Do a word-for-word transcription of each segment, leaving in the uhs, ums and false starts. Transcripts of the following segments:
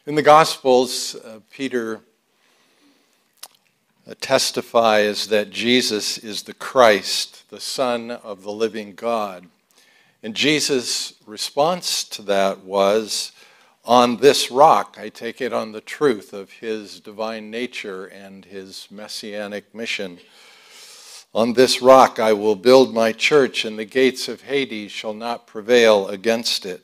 In the Gospels, uh, Peter uh, testifies that Jesus is the Christ, the Son of the living God. And Jesus' response to that was, "On this rock," I take it on the truth of his divine nature and his messianic mission. "On this rock I will build my church, and the gates of Hades shall not prevail against it."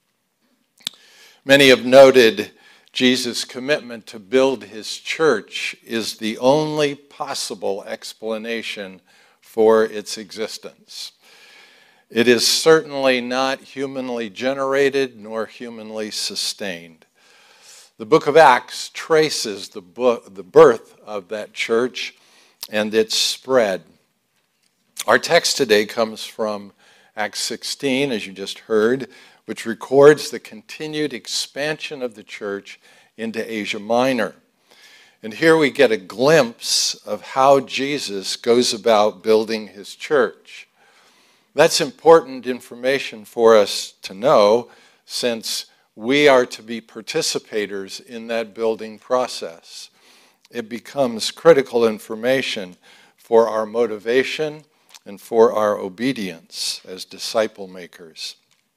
Many have noted Jesus' commitment to build his church is the only possible explanation for its existence. It is certainly not humanly generated nor humanly sustained. The book of Acts traces the, book, the birth of that church and its spread. Our text today comes from Acts sixteen, as you just heard, which records the continued expansion of the church into Asia Minor. And here we get a glimpse of how Jesus goes about building his church. That's important information for us to know, since we are to be participators in that building process. It becomes critical information for our motivation and for our obedience as disciple makers.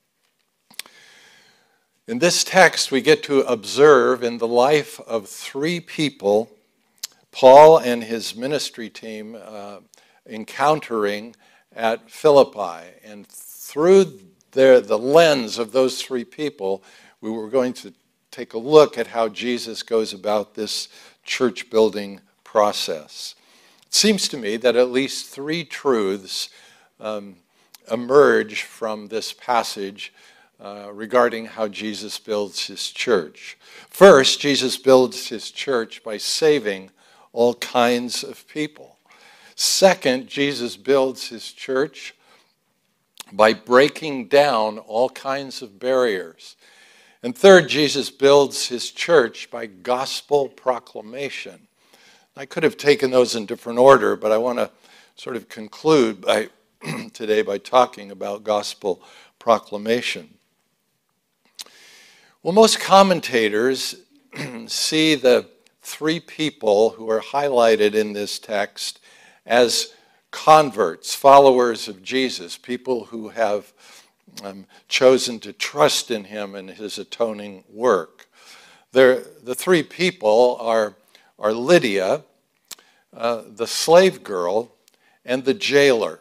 In this text, we get to observe in the life of three people, Paul and his ministry team uh, encountering at Philippi. And through their, the lens of those three people, we were going to take a look at how Jesus goes about this church building process. It seems to me that at least three truths um, emerge from this passage Uh, regarding how Jesus builds his church. First, Jesus builds his church by saving all kinds of people. Second, Jesus builds his church by breaking down all kinds of barriers. And third, Jesus builds his church by gospel proclamation. I could have taken those in different order, but I want to sort of conclude by today by talking about gospel proclamation. Well, most commentators see the three people who are highlighted in this text as converts, followers of Jesus, people who have um, chosen to trust in him and his atoning work. They're, the three people are, are Lydia, uh, the slave girl, and the jailer.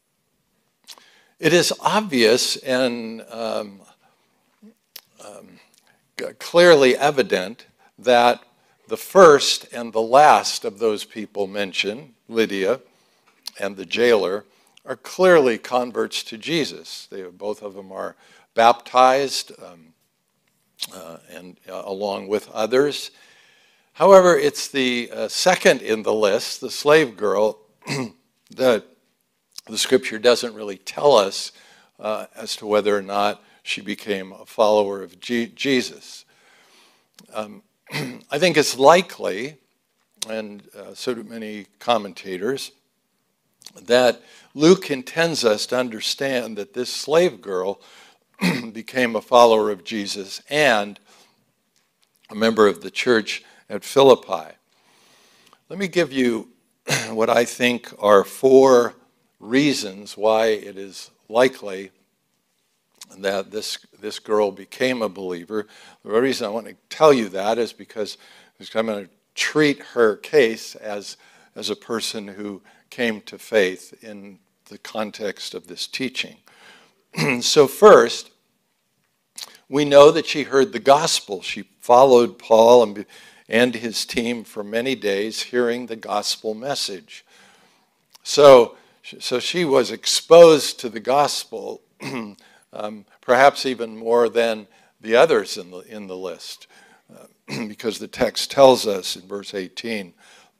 It is obvious and um, um, clearly evident that the first and the last of those people mentioned, Lydia and the jailer, are clearly converts to Jesus. They, both of them are baptized um, uh, and uh, along with others. However, it's the uh, second in the list, the slave girl, that the scripture doesn't really tell us uh, as to whether or not she became a follower of G- Jesus. Um, I think it's likely, and uh, so do many commentators, that Luke intends us to understand that this slave girl became a follower of Jesus and a member of the church at Philippi. Let me give you what I think are four reasons why it is likely that this this girl became a believer. The reason I want to tell you that is because I'm going to treat her case as, as a person who came to faith in the context of this teaching. So first, we know that she heard the gospel. She followed Paul and, and his team for many days, hearing the gospel message. So, so she was exposed to the gospel Um, perhaps even more than the others in the in the list, uh, because the text tells us in verse eighteen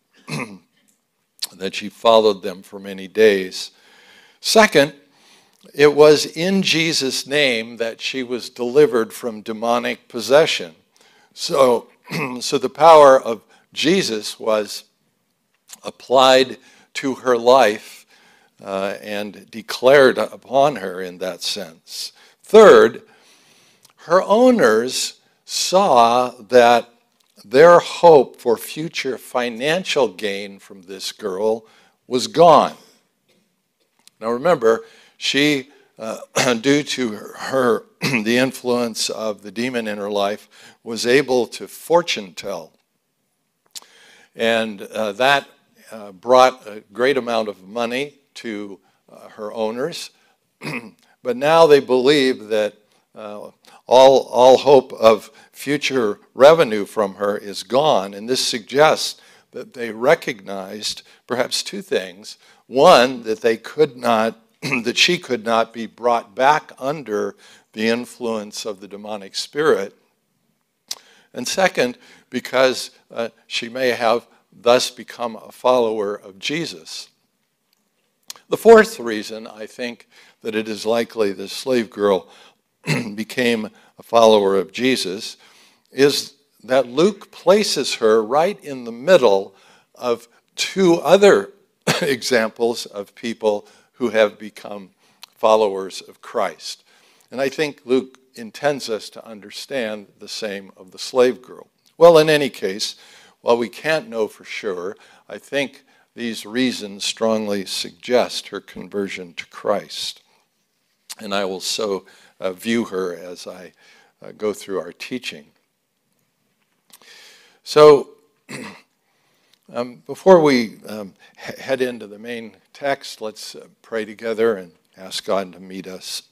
that she followed them for many days. Second, it was in Jesus' name that she was delivered from demonic possession. So, so the power of Jesus was applied to her life Uh, and declared upon her in that sense. Third, her owners saw that their hope for future financial gain from this girl was gone. Now remember, she, uh, due to her, her the influence of the demon in her life, was able to fortune tell. And uh, that uh, brought a great amount of money to uh, her owners. But now they believe that uh, all, all hope of future revenue from her is gone. And this suggests that they recognized perhaps two things. One, that they could not, that she could not be brought back under the influence of the demonic spirit. And second, because uh, she may have thus become a follower of Jesus. The fourth reason, I think, that it is likely the slave girl became a follower of Jesus is that Luke places her right in the middle of two other examples of people who have become followers of Christ. And I think Luke intends us to understand the same of the slave girl. Well, in any case, while we can't know for sure, I think these reasons strongly suggest her conversion to Christ. And I will so uh, view her as I uh, go through our teaching. So, um, before we um, he- head into the main text, let's uh, pray together and ask God to meet us.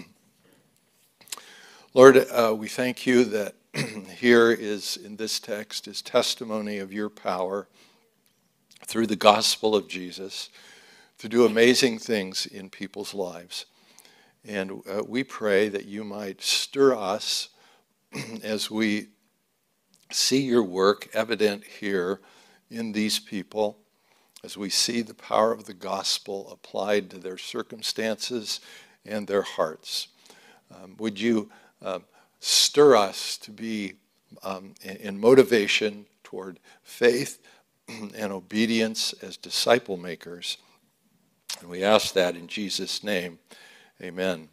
Lord, uh, we thank you that here is, in this text, is testimony of your power through the gospel of Jesus to do amazing things in people's lives. And uh, we pray that you might stir us as we see your work evident here in these people, as we see the power of the gospel applied to their circumstances and their hearts. Um, would you uh, stir us to be um, in motivation toward faith and obedience as disciple makers? And we ask that in Jesus' name. Amen.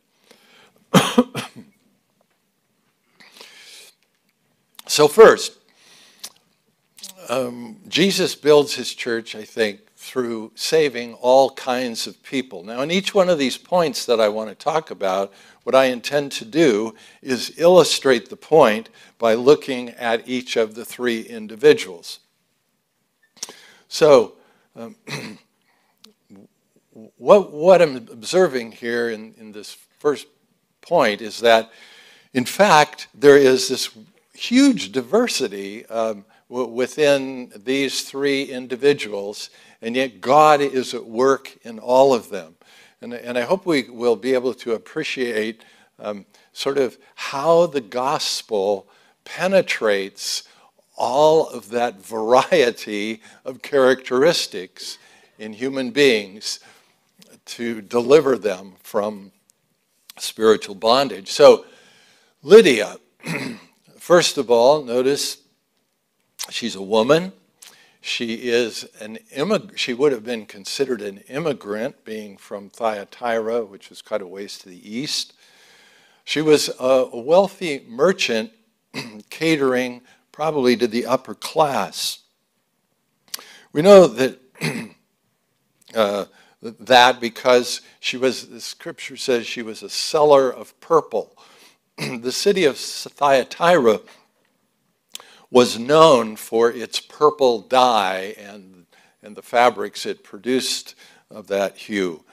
So first, um, Jesus builds his church, I think, through saving all kinds of people. Now, in each one of these points that I want to talk about, what I intend to do is illustrate the point by looking at each of the three individuals. So, um, what, what I'm observing here in, in this first point is that, in fact, there is this huge diversity um, w- within these three individuals, and yet God is at work in all of them. And, and I hope we will be able to appreciate um, sort of how the gospel penetrates all of that variety of characteristics in human beings to deliver them from spiritual bondage. So, Lydia, first of all, notice she's a woman. She is an immig- She would have been considered an immigrant, being from Thyatira, which was quite a ways to the east. She was a wealthy merchant catering probably to the upper class. We know that uh, that because she was, the scripture says she was a seller of purple. The city of Thyatira was known for its purple dye and, and the fabrics it produced of that hue.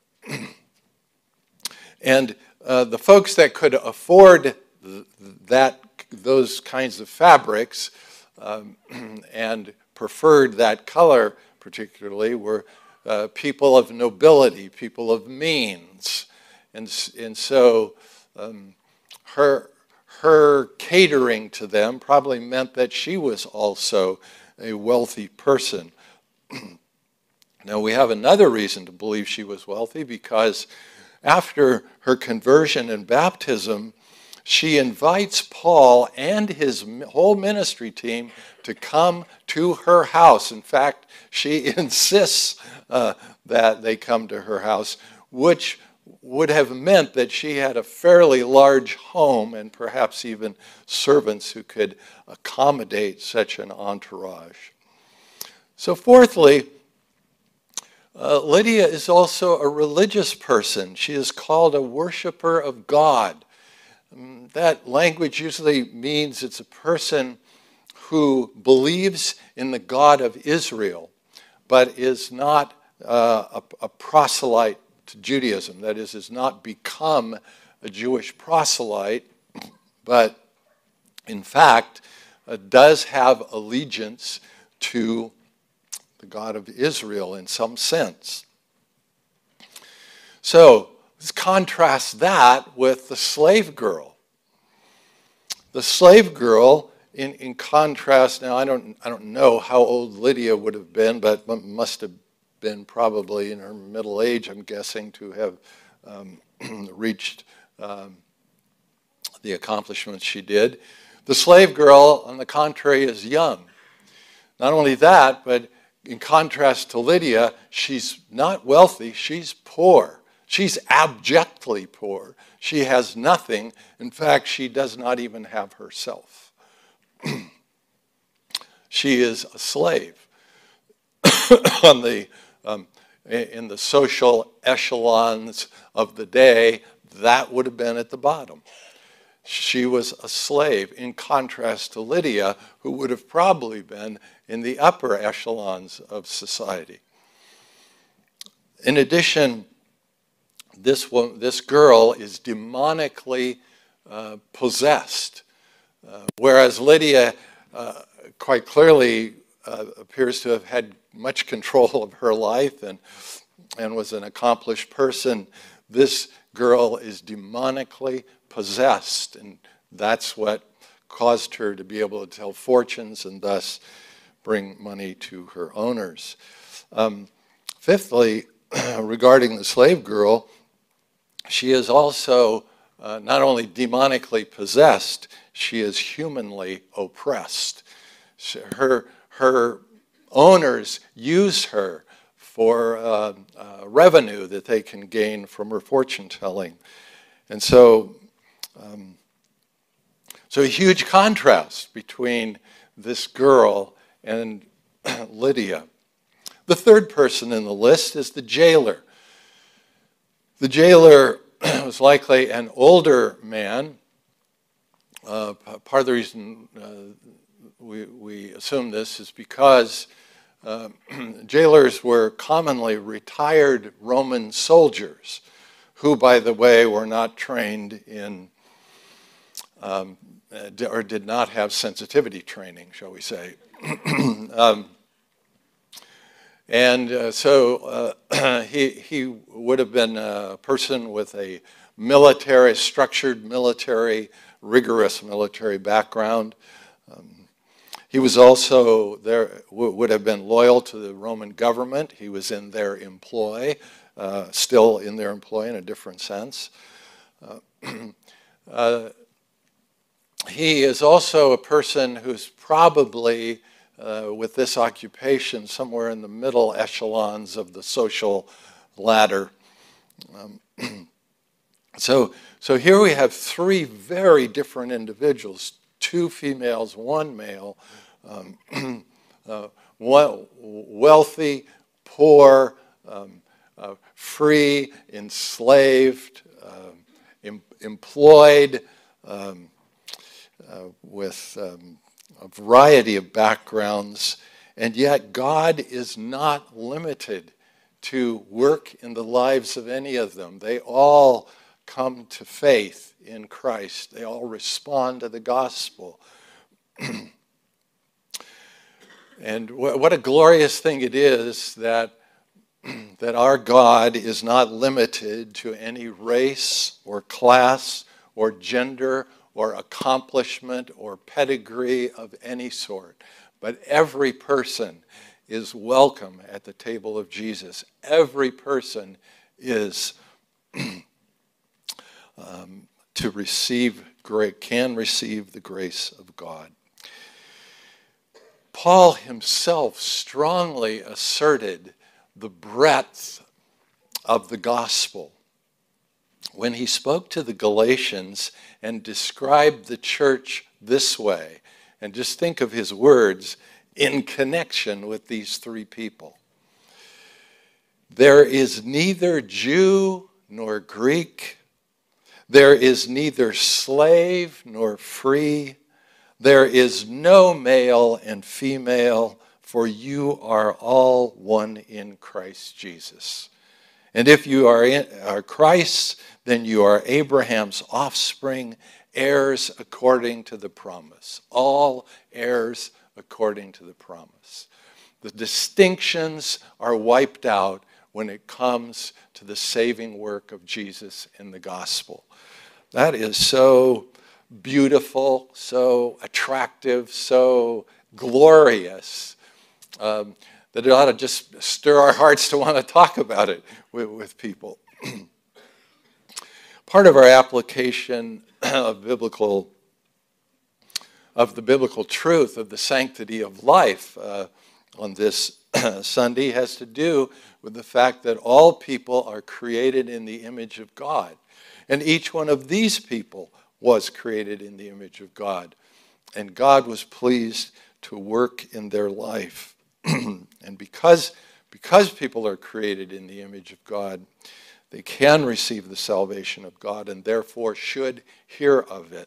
And uh, the folks that could afford th- that those kinds of fabrics um, and preferred that color particularly were uh, people of nobility, people of means. And, and so um, her, her catering to them probably meant that she was also a wealthy person. Now we have another reason to believe she was wealthy, because after her conversion and baptism, she invites Paul and his whole ministry team to come to her house. In fact, she insists uh, that they come to her house, which would have meant that she had a fairly large home and perhaps even servants who could accommodate such an entourage. So fourthly, uh, Lydia is also a religious person. She is called a worshiper of God. Um, that language usually means it's a person who believes in the God of Israel, but is not uh, a, a proselyte to Judaism. That is, has not become a Jewish proselyte, but in fact uh, does have allegiance to the God of Israel in some sense. So let's contrast that with the slave girl. The slave girl, in, in contrast, now I don't, I don't know how old Lydia would have been, but must have been probably in her middle age, I'm guessing, to have um, reached um, the accomplishments she did. The slave girl, on the contrary, is young. Not only that, but in contrast to Lydia, she's not wealthy, she's poor. She's abjectly poor. She has nothing. In fact, she does not even have herself. She is a slave. On the Um, in the social echelons of the day, that would have been at the bottom. She was a slave, in contrast to Lydia, who would have probably been in the upper echelons of society. In addition, this, one, this girl is demonically uh, possessed, uh, whereas Lydia uh, quite clearly uh, appears to have had much control of her life and, and was an accomplished person. This girl is demonically possessed, and that's what caused her to be able to tell fortunes and thus bring money to her owners. Um, fifthly, regarding the slave girl, she is also uh, not only demonically possessed, she is humanly oppressed. She, her, her owners use her for uh, uh, revenue that they can gain from her fortune telling. And so, um, so a huge contrast between this girl and Lydia. The third person in the list is the jailer. The jailer was likely an older man. Uh, part of the reason uh, we, we assume this is because Uh, jailers were commonly retired Roman soldiers who, by the way, were not trained in um, or did not have sensitivity training, shall we say. um, and uh, so uh, he, he would have been a person with a military, structured military, rigorous military background. Um, He was also there, would have been loyal to the Roman government. He was in their employ, uh, still in their employ in a different sense. Uh, uh, he is also a person who's probably, uh, with this occupation, somewhere in the middle echelons of the social ladder. Um, so, so here we have three very different individuals, two females, one male, Um, uh, wealthy, poor, um, uh, free, enslaved, uh, em employed, um, uh, with um, a variety of backgrounds, and yet God is not limited to work in the lives of any of them. They all come to faith in Christ. They all respond to the gospel. And what a glorious thing it is that, that our God is not limited to any race or class or gender or accomplishment or pedigree of any sort. But every person is welcome at the table of Jesus. Every person is um, to receive, can receive the grace of God. Paul himself strongly asserted the breadth of the gospel. when he spoke to the Galatians and described the church this way. And just think of his words in connection with these three people. There is neither Jew nor Greek. There is neither slave nor free. There is no male and female, for you are all one in Christ Jesus. And if you are, in, are Christ, then you are Abraham's offspring, heirs according to the promise. All heirs according to the promise. The distinctions are wiped out when it comes to the saving work of Jesus in the gospel. That is so beautiful, so attractive, so glorious, um, that it ought to just stir our hearts to want to talk about it with, with people. Part of our application of biblical, of the biblical truth of the sanctity of life uh, on this Sunday has to do with the fact that all people are created in the image of God. And each one of these people was created in the image of God. And God was pleased to work in their life. And because, because people are created in the image of God, they can receive the salvation of God and therefore should hear of it.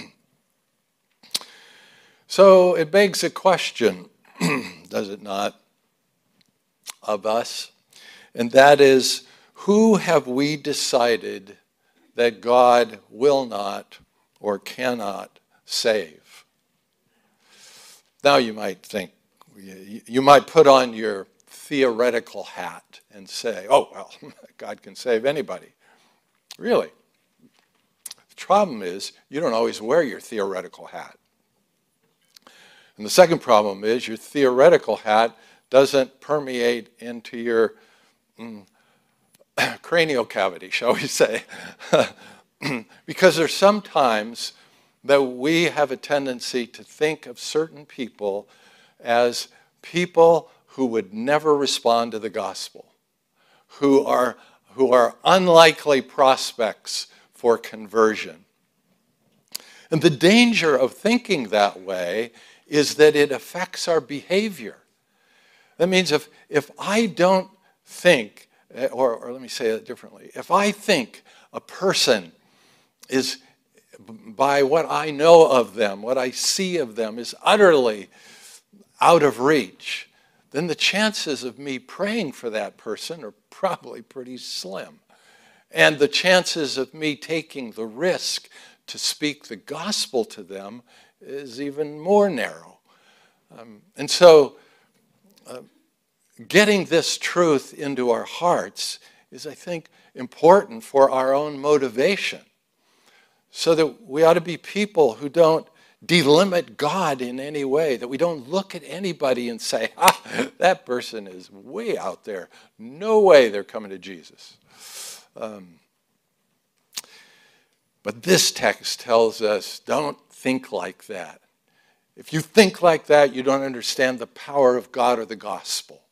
So it begs a question, does it not, of us? And that is, who have we decided that God will not or cannot save? Now you might think, you might put on your theoretical hat and say, oh, well, God can save anybody. Really? The problem is, you don't always wear your theoretical hat. And the second problem is, your theoretical hat doesn't permeate into your mm, cranial cavity, shall we say. Because there's sometimes that we have a tendency to think of certain people as people who would never respond to the gospel, who are, who are unlikely prospects for conversion. And the danger of thinking that way is that it affects our behavior. That means if, if I don't think, or, or let me say it differently, if I think a person is, by what I know of them, what I see of them, is utterly out of reach, then the chances of me praying for that person are probably pretty slim. And the chances of me taking the risk to speak the gospel to them is even more narrow. Um, and so uh, getting this truth into our hearts is, I think, important for our own motivation, so that we ought to be people who don't delimit God in any way, that we don't look at anybody and say, ah, that person is way out there. No way they're coming to Jesus. Um, but this text tells us, don't think like that. If you think like that, you don't understand the power of God or the gospel.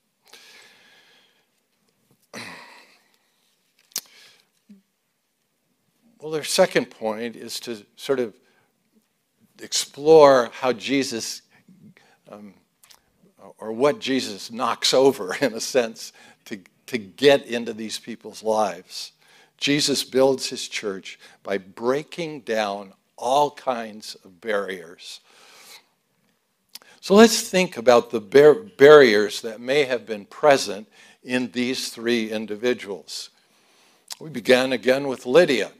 Well, their second point is to sort of explore how Jesus, um, or what Jesus knocks over, in a sense, to, to get into these people's lives. Jesus builds his church by breaking down all kinds of barriers. So let's think about the bar- barriers that may have been present in these three individuals. We began again with Lydia.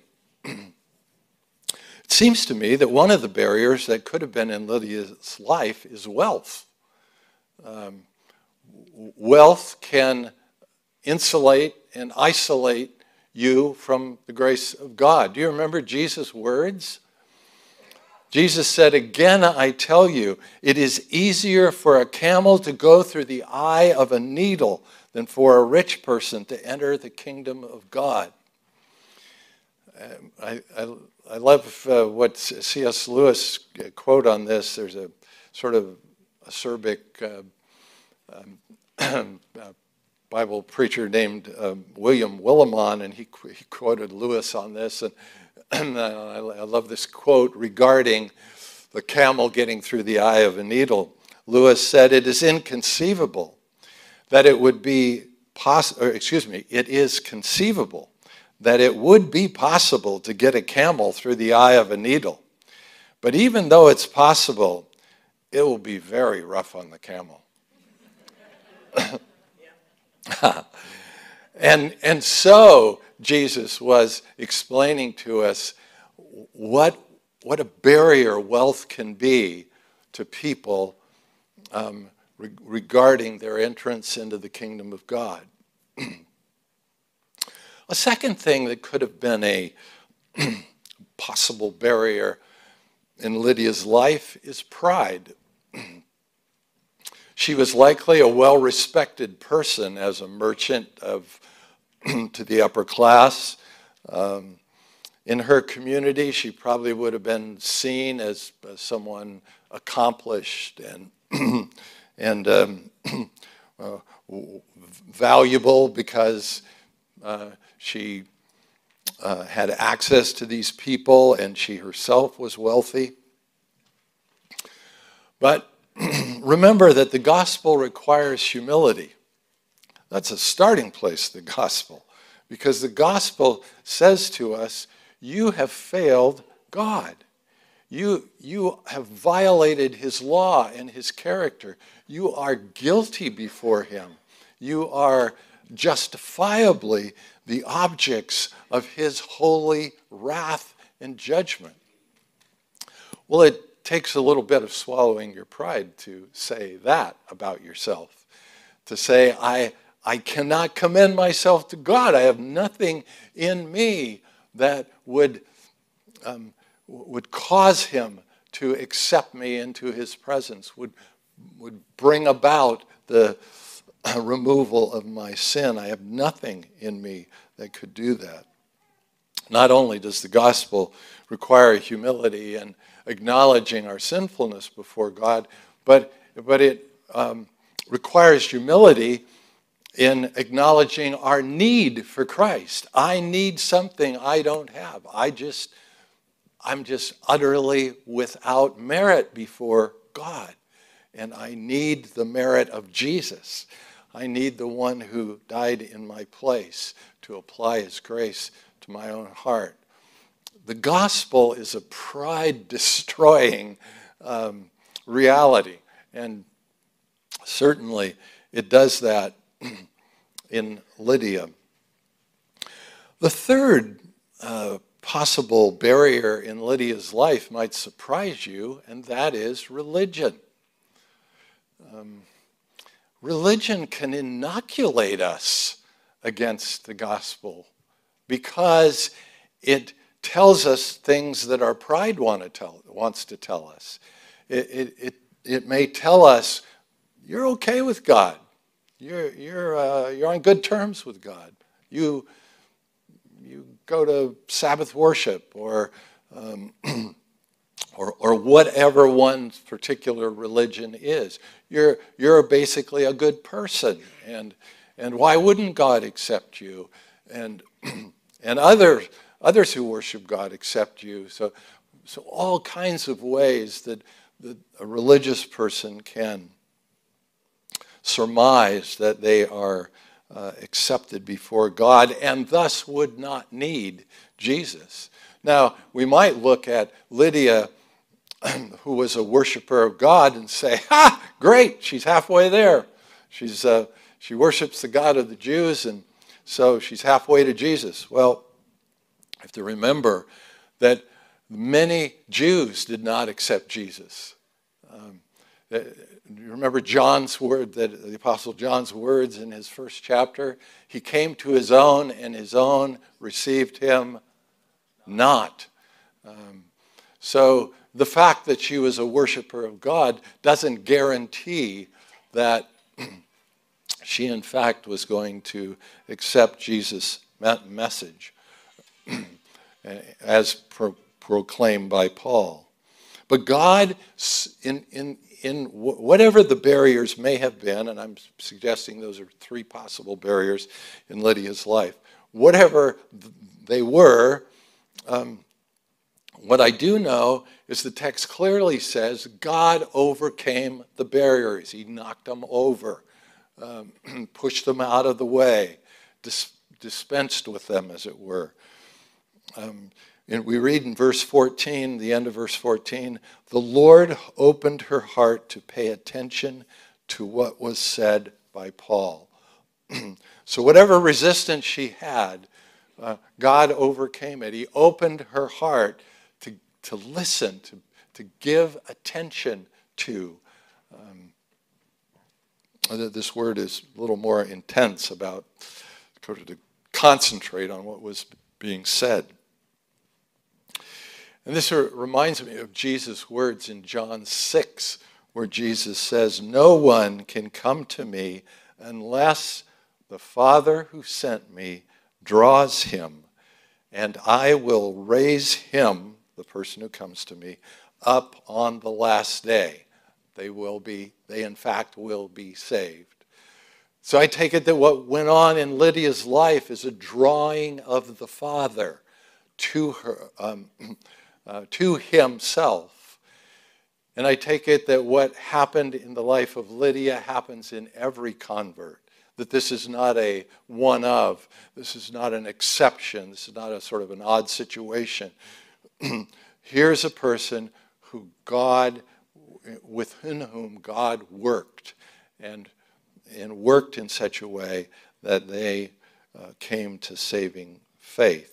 It seems to me that one of the barriers that could have been in Lydia's life is wealth. Um, wealth can insulate and isolate you from the grace of God. Do you remember Jesus' words? Jesus said, again, I tell you, it is easier for a camel to go through the eye of a needle than for a rich person to enter the kingdom of God. Um, I, I, I love uh, what C S Lewis quote on this. There's a sort of acerbic uh, um, uh, Bible preacher named um, William Willimon, and he, he quoted Lewis on this, and, and I, I love this quote regarding the camel getting through the eye of a needle. Lewis said, "It is inconceivable that it would be possible, excuse me, it is conceivable that it would be possible to get a camel through the eye of a needle. But even though it's possible, it will be very rough on the camel." and, and so Jesus was explaining to us what, what a barrier wealth can be to people um, re- regarding their entrance into the kingdom of God. A second thing that could have been a possible barrier in Lydia's life is pride. She was likely a well-respected person as a merchant of to the upper class. Um, in her community, she probably would have been seen as, as someone accomplished and and um, uh, valuable because uh, she uh, had access to these people and she herself was wealthy. But remember that the gospel requires humility. That's a starting place, the gospel, because the gospel says to us, you have failed God. You, you have violated his law and his character. You are guilty before him. You are justifiably the objects of his holy wrath and judgment. Well, it takes a little bit of swallowing your pride to say that about yourself. To say, I, I cannot commend myself to God. I have nothing in me that would, um, would cause him to accept me into his presence, would, would bring about the uh, removal of my sin. I have nothing in me that could do that. Not only does the gospel require humility and acknowledging our sinfulness before God, but, but it um, requires humility in acknowledging our need for Christ. I need something I don't have. I just, I'm just utterly without merit before God. And I need the merit of Jesus. I need the one who died in my place to apply his grace to my own heart. The gospel is a pride-destroying um, reality, and certainly it does that in Lydia. The third uh, possible barrier in Lydia's life might surprise you, and that is religion. Um, religion can inoculate us against the gospel because it tells us things that our pride want to tell, wants to tell us. It, it, it, it may tell us, you're okay with God. You're, you're, uh, you're on good terms with God. You, you go to Sabbath worship or, um, or, or whatever one's particular religion is. You're, you're basically a good person. And, and why wouldn't God accept you? And, and others... Others who worship God accept you. So, so all kinds of ways that, that a religious person can surmise that they are uh, accepted before God and thus would not need Jesus. Now, we might look at Lydia, who was a worshiper of God, and say, ha, great, she's halfway there. She's, uh, she worships the God of the Jews, and so she's halfway to Jesus. Well, I have to remember that many Jews did not accept Jesus. Um, you remember John's word, that the Apostle John's words in his first chapter? He came to his own, and his own received him not. Um, so the fact that she was a worshiper of God doesn't guarantee that she, in fact, was going to accept Jesus' message as pro- proclaimed by Paul. But God, in, in, in whatever the barriers may have been, and I'm suggesting those are three possible barriers in Lydia's life, whatever they were, um, what I do know is the text clearly says God overcame the barriers. He knocked them over, um, pushed them out of the way, dis- dispensed with them, as it were. Um, and we read in verse fourteen, the end of verse fourteen, the Lord opened her heart to pay attention to what was said by Paul. So whatever resistance she had, uh, God overcame it. He opened her heart to, to listen, to, to give attention to. Um, this word is a little more intense about to concentrate on what was being said. And this reminds me of Jesus' words in John six, where Jesus says, no one can come to me unless the Father who sent me draws him, and I will raise him, the person who comes to me, up on the last day. They will be, they in fact will be saved. So I take it that what went on in Lydia's life is a drawing of the Father to her, um, uh, to himself. And I take it that what happened in the life of Lydia happens in every convert. That this is not a one of, this is not an exception, this is not a sort of an odd situation. Here's a person who God, within whom God worked, and, and worked in such a way that they uh, came to saving faith.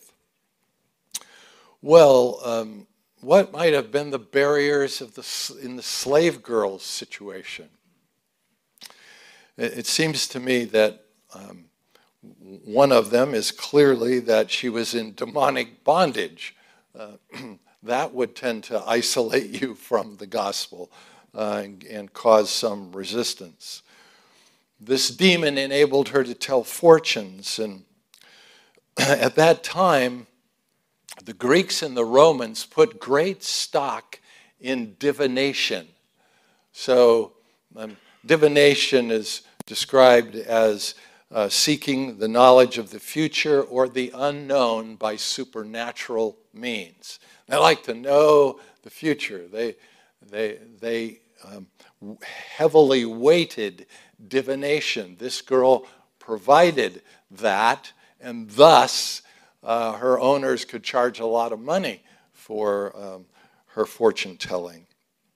Well, um, what might have been the barriers of the, in the slave girl's situation? It, it seems to me that um, one of them is clearly that she was in demonic bondage. Uh, that would tend to isolate you from the gospel uh, and, and cause some resistance. This demon enabled her to tell fortunes, and at that time, the Greeks and the Romans put great stock in divination. So um, divination is described as uh, seeking the knowledge of the future or the unknown by supernatural means. They like to know the future. They, they, they um, heavily weighted divination. This girl provided that, and thus Uh, her owners could charge a lot of money for um, her fortune telling.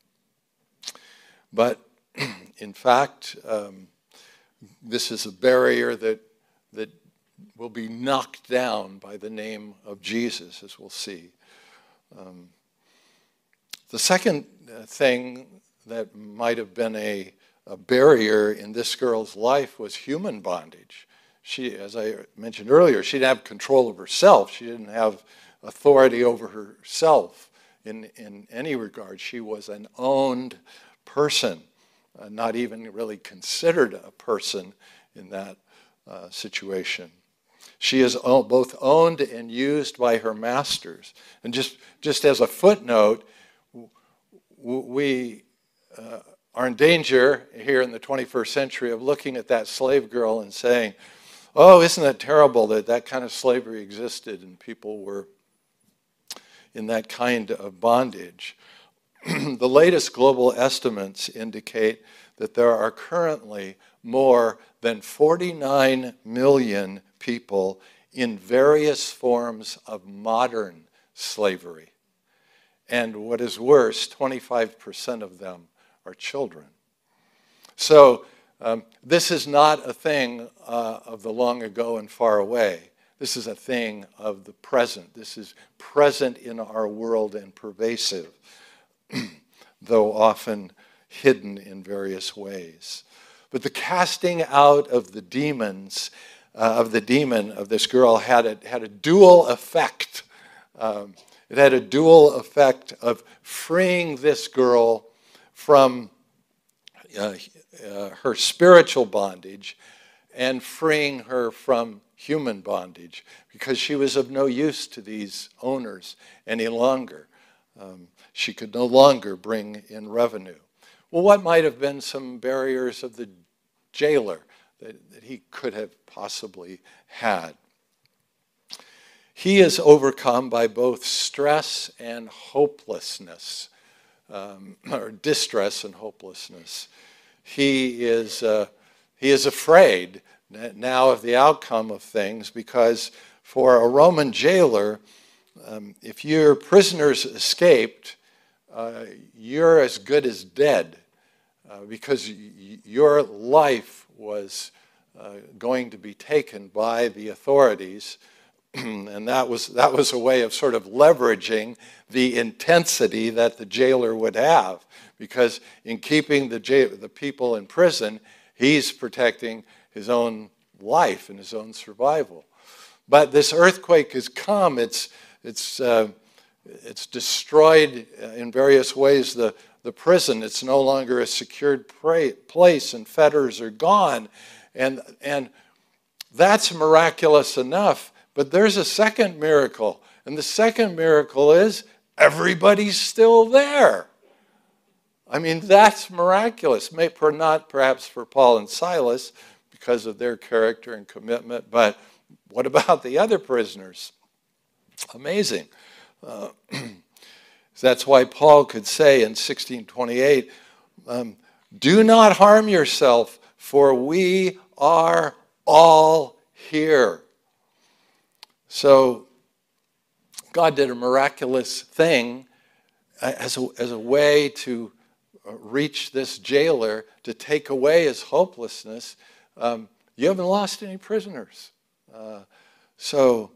But in fact, um, this is a barrier that, that will be knocked down by the name of Jesus, as we'll see. Um, the second thing that might have been a, a barrier in this girl's life was human bondage. She, as I mentioned earlier, she didn't have control of herself. She didn't have authority over herself in, in any regard. She was an owned person, uh, not even really considered a person in that uh, situation. She is o- both owned and used by her masters. And just, just as a footnote, w- we uh, are in danger here in the twenty-first century of looking at that slave girl and saying, oh, isn't it terrible that that kind of slavery existed and people were in that kind of bondage? The latest global estimates indicate that there are currently more than forty-nine million people in various forms of modern slavery. And what is worse, twenty-five percent of them are children. So um, this is not a thing uh, of the long ago and far away. This is a thing of the present. This is present in our world and pervasive, though often hidden in various ways. But the casting out of the demons, uh, of the demon of this girl had a, had a dual effect. Um, it had a dual effect of freeing this girl from uh, uh, her spiritual bondage and freeing her from human bondage, because she was of no use to these owners any longer. Um, she could no longer bring in revenue. Well, what might have been some barriers of the jailer that, that he could have possibly had? He is overcome by both stress and hopelessness, um, or distress and hopelessness. He is, uh, he is afraid now of the outcome of things, because for a Roman jailer, um, if your prisoners escaped, uh, you're as good as dead, uh, because y your life was uh, going to be taken by the authorities. And that was, that was a way of sort of leveraging the intensity that the jailer would have, because in keeping the, jail, the people in prison, he's protecting his own life and his own survival. But this earthquake has come. It's, it's, uh, it's destroyed in various ways the, the prison. It's no longer a secured place, and fetters are gone. And, and that's miraculous enough. But there's a second miracle, and the second miracle is everybody's still there. I mean, that's miraculous. Maybe not perhaps for Paul and Silas because of their character and commitment, but what about the other prisoners? Amazing. Uh, that's why Paul could say in sixteen twenty-eight, um, do not harm yourself, for we are all here. So God did a miraculous thing as a, as a way to reach this jailer, to take away his hopelessness. Um, you haven't lost any prisoners. Uh, so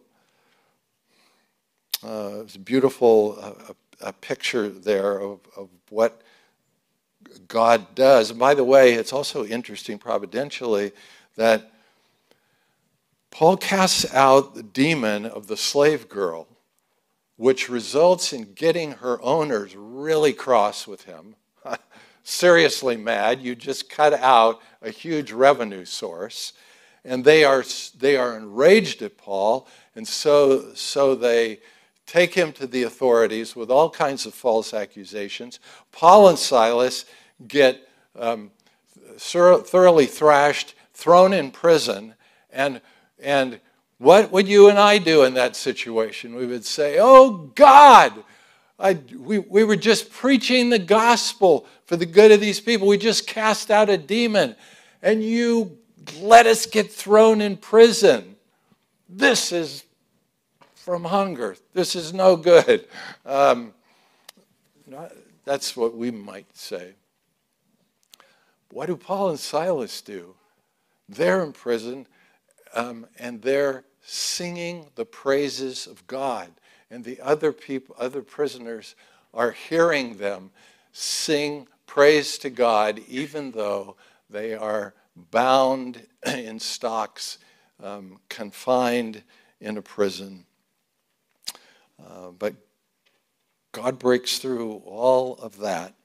uh, it's a beautiful uh, a, a picture there of, of what God does. And by the way, it's also interesting providentially that Paul casts out the demon of the slave girl, which results in getting her owners really cross with him, seriously mad. You just cut out a huge revenue source, and they are, they are enraged at Paul, and so, so they take him to the authorities with all kinds of false accusations. Paul and Silas get um, thoroughly thrashed, thrown in prison, and And what would you and I do in that situation? We would say, oh God, I, we, we were just preaching the gospel for the good of these people. We just cast out a demon, and you let us get thrown in prison. This is from hunger. This is no good. Um, that's what we might say. What do Paul and Silas do? They're in prison. Um, and they're singing the praises of God. And the other people, other prisoners are hearing them sing praise to God, even though they are bound in stocks, um, confined in a prison. Uh, but God breaks through all of that.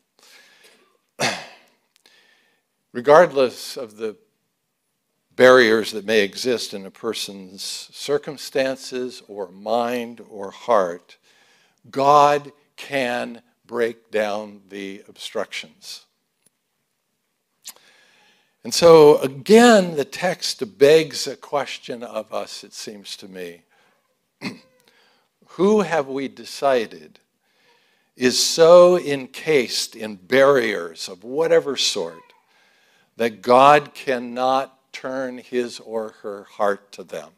Regardless of the barriers that may exist in a person's circumstances or mind or heart, God can break down the obstructions. And so again, the text begs a question of us, it seems to me. Who have we decided is so encased in barriers of whatever sort that God cannot turn his or her heart to them?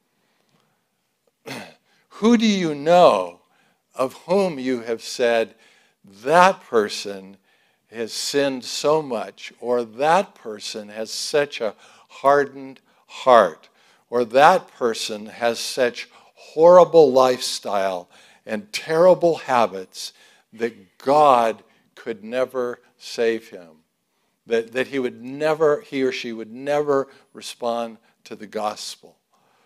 Who do you know of whom you have said, that person has sinned so much, or that person has such a hardened heart, or that person has such horrible lifestyle and terrible habits that God could never save him? That, that he would never, he or she would never respond to the gospel.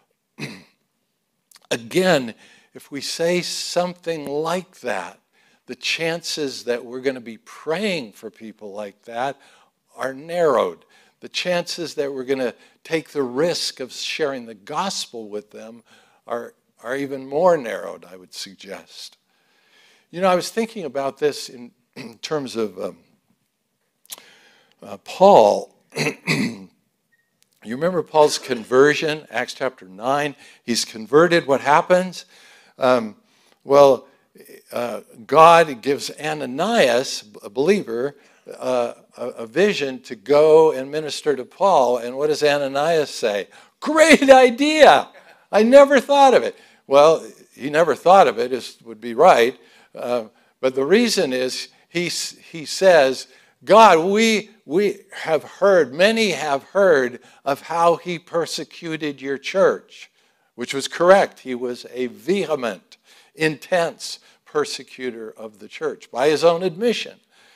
Again, if we say something like that, the chances that we're going to be praying for people like that are narrowed. The chances that we're going to take the risk of sharing the gospel with them are, are even more narrowed, I would suggest. You know, I was thinking about this in, in terms of um, uh, Paul. You remember Paul's conversion, Acts chapter nine? He's converted. What happens? Um, well, uh, God gives Ananias, a believer, uh, a, a vision to go and minister to Paul. And what does Ananias say? Great idea! I never thought of it. Well, he never thought of it, is, would be right. Uh, but the reason is he, he says, God, we, we have heard, many have heard of how he persecuted your church, which was correct. He was a vehement, intense persecutor of the church by his own admission.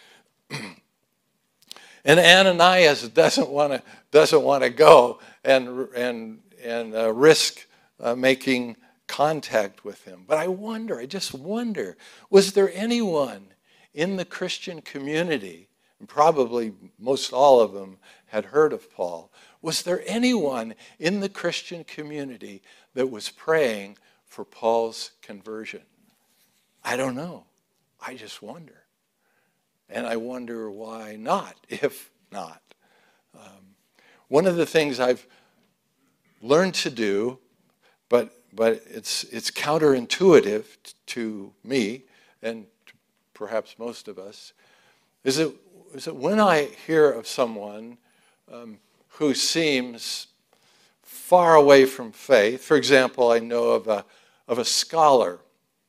And Ananias doesn't want to doesn't want to go and and and uh, risk uh, making contact with him. But I wonder, I just wonder, was there anyone in the Christian community, and probably most all of them had heard of Paul, was there anyone in the Christian community that was praying for Paul's conversion? I don't know. I just wonder. And I wonder why not, if not. Um, one of the things I've learned to do, but but it's it's counterintuitive to me and to perhaps most of us, is that, is that when I hear of someone um, who seems far away from faith, for example, I know of a of a scholar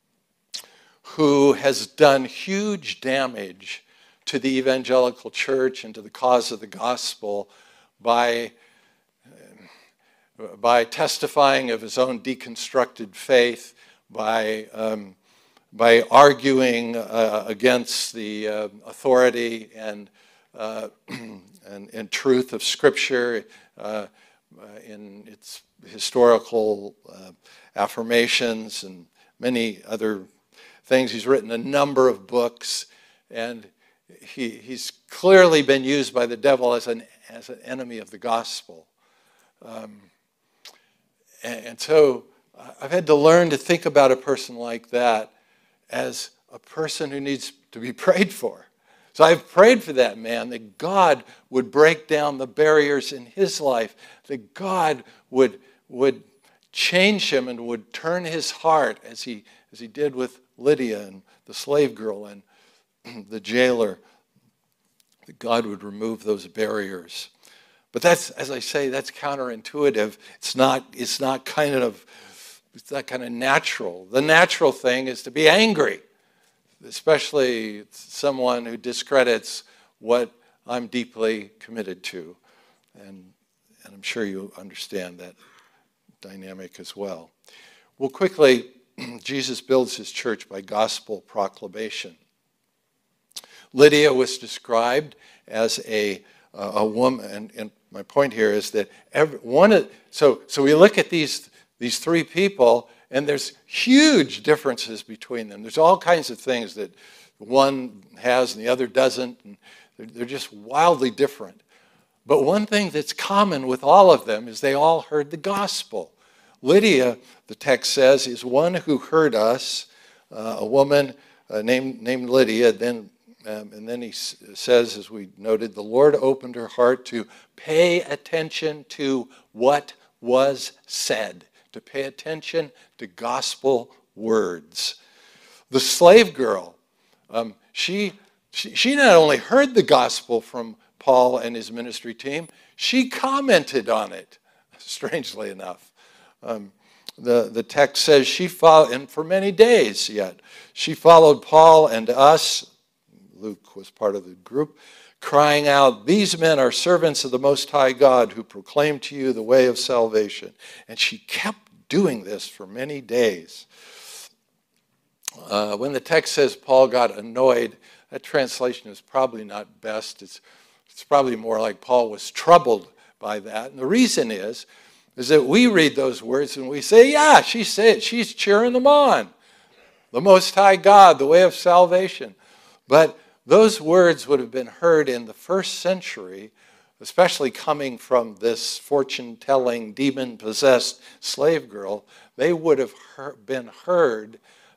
who has done huge damage to the evangelical church and to the cause of the gospel by, uh, by testifying of his own deconstructed faith, by, um, by arguing uh, against the uh, authority and, uh, and, and truth of Scripture uh, in its historical uh, affirmations and many other things. He's written a number of books, and he, he's clearly been used by the devil as an, as an enemy of the gospel. Um, and, and so I've had to learn to think about a person like that as a person who needs to be prayed for. So I've prayed for that man, that God would break down the barriers in his life, that God would, would change him and would turn his heart as he, as he did with Lydia and the slave girl and the jailer, that God would remove those barriers. But that's, as I say, that's counterintuitive. It's not, it's not kind of, it's not kind of natural. The natural thing is to be angry, especially someone who discredits what I'm deeply committed to. And, and I'm sure you understand that dynamic as well. Well, quickly, Jesus builds his church by gospel proclamation. Lydia was described as a, uh, a woman, and, and my point here is that every, one of, so, so we look at these, these three people, and there's huge differences between them. There's all kinds of things that one has and the other doesn't, and they're, they're just wildly different. But one thing that's common with all of them is they all heard the gospel. Lydia, the text says, is one who heard us, uh, a woman uh, named, named Lydia. Then, um, and then he s- says, as we noted, the Lord opened her heart to pay attention to what was said, to pay attention to gospel words. The slave girl, um, she, she, she not only heard the gospel from Paul and his ministry team, she commented on it, strangely enough. Um, the, the text says she followed, and for many days yet, she followed Paul and us, Luke was part of the group, crying out, "These men are servants of the Most High God who proclaim to you the way of salvation." And she kept doing this for many days. Uh, when the text says Paul got annoyed, that translation is probably not best. It's, it's probably more like Paul was troubled by that. And the reason is, is that we read those words and we say, yeah, she said, she's cheering them on. The Most High God, the way of salvation. But those words would have been heard in the first century, especially coming from this fortune-telling, demon-possessed slave girl. They would have been heard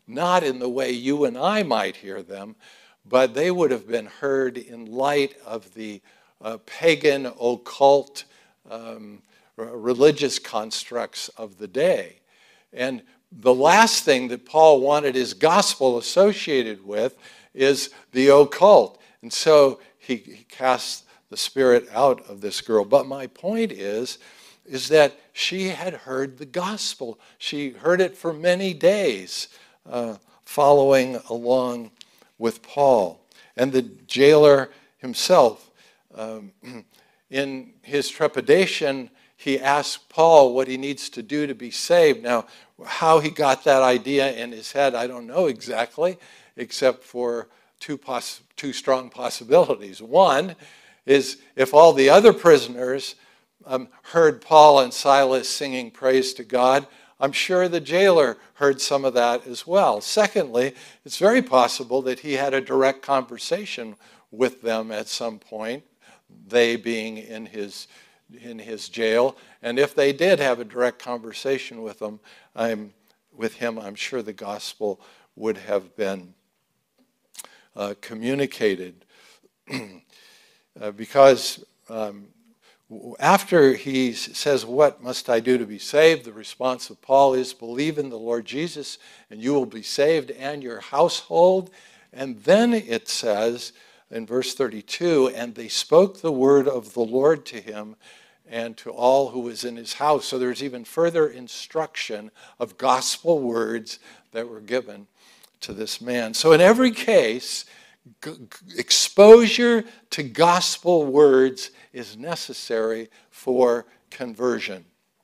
not in the way you and I might hear them, but they would have been heard in light of the uh, pagan, occult, um, religious constructs of the day. And the last thing that Paul wanted his gospel associated with is the occult. And so he, he casts the spirit out of this girl. But my point is, is that she had heard the gospel. She heard it for many days, uh, following along with Paul. And the jailer himself, um, in his trepidation, he asked Paul what he needs to do to be saved. Now, how he got that idea in his head, I don't know exactly, except for two, poss- two strong possibilities. One is if all the other prisoners um, heard Paul and Silas singing praise to God, I'm sure the jailer heard some of that as well. Secondly, it's very possible that he had a direct conversation with them at some point, they being in his in his jail. And if they did have a direct conversation with him, I'm with him, I'm sure the gospel would have been uh, communicated. uh, because um, after he says, what must I do to be saved? The response of Paul is, believe in the Lord Jesus and you will be saved and your household. And then it says in verse thirty-two, and they spoke the word of the Lord to him and to all who was in his house. So there's even further instruction of gospel words that were given to this man. So in every case, g- exposure to gospel words is necessary for conversion.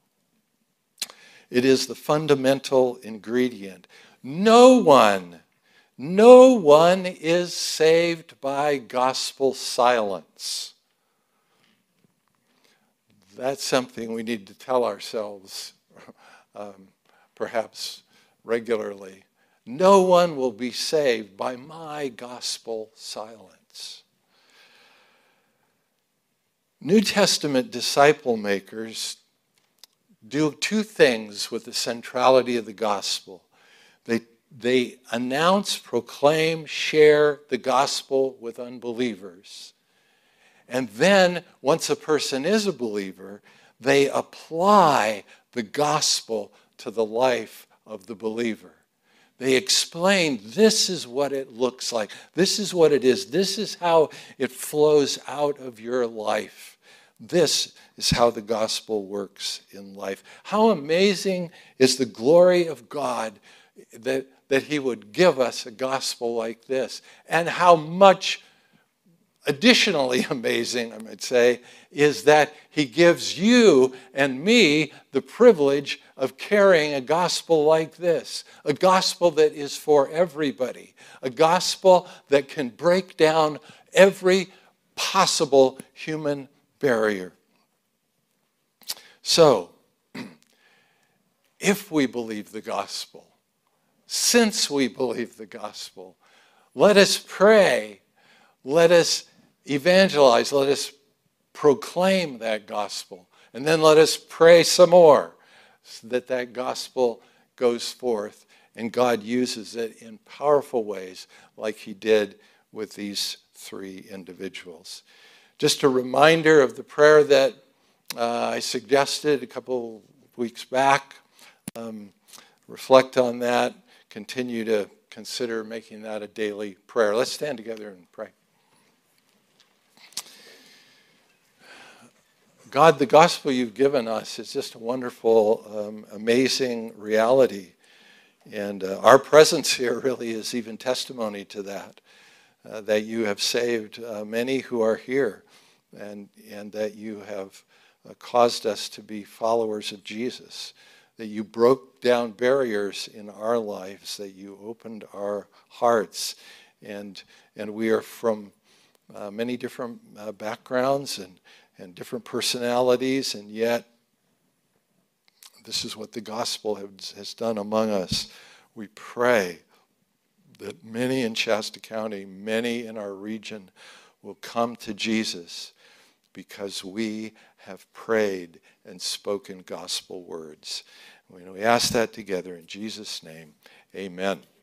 It is the fundamental ingredient. No one, no one is saved by gospel silence. That's something we need to tell ourselves, um, perhaps regularly. No one will be saved by my gospel silence. New Testament disciple makers do two things with the centrality of the gospel. They, they announce, proclaim, share the gospel with unbelievers. And then, once a person is a believer, they apply the gospel to the life of the believer. They explain, this is what it looks like. This is what it is. This is how it flows out of your life. This is how the gospel works in life. How amazing is the glory of God that, that he would give us a gospel like this. And how much additionally amazing, I might say, is that he gives you and me the privilege of carrying a gospel like this, a gospel that is for everybody, a gospel that can break down every possible human barrier. So, if we believe the gospel, since we believe the gospel, let us pray, let us evangelize, let us proclaim that gospel, and then let us pray some more so that that gospel goes forth and God uses it in powerful ways like he did with these three individuals. Just a reminder of the prayer that uh, I suggested a couple weeks back. Um, reflect on that. Continue to consider making that a daily prayer. Let's stand together and pray. God, the gospel you've given us is just a wonderful, um, amazing reality. And uh, our presence here really is even testimony to that, uh, that you have saved uh, many who are here, and, and that you have uh, caused us to be followers of Jesus, that you broke down barriers in our lives, that you opened our hearts, and, and we are from uh, many different uh, backgrounds and and different personalities, and yet this is what the gospel has, has done among us. We pray that many in Shasta County, many in our region will come to Jesus because we have prayed and spoken gospel words. We ask that together in Jesus' name. Amen.